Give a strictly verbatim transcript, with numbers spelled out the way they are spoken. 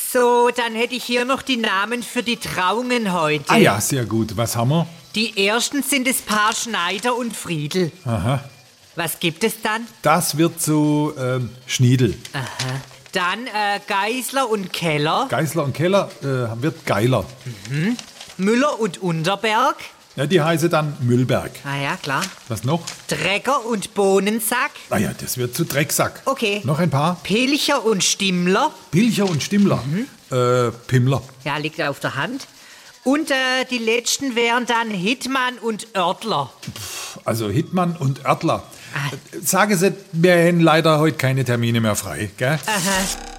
So, dann hätte ich hier noch die Namen für die Trauungen heute. Ah ja, sehr gut. Was haben wir? Die ersten sind das Paar Schneider und Friedel. Aha. Was gibt es dann? Das wird zu ähm, Schniedel. Aha. Dann äh, Geisler und Keller. Geisler und Keller äh, wird Geiler. Mhm. Müller und Unterberg. Ja, die heiße dann Müllberg. Ah ja, klar. Was noch? Drecker und Bohnensack. Ah ja, das wird zu Drecksack. Okay. Noch ein paar? Pilcher und Stimmler. Pilcher und Stimmler. Mhm. Äh, Pimmler. Ja, liegt auf der Hand. Und äh, die letzten wären dann Hittmann und Oertler. Also Hittmann und Oertler. Ah. Sage Sie, wir haben leider heute keine Termine mehr frei, gell? Aha.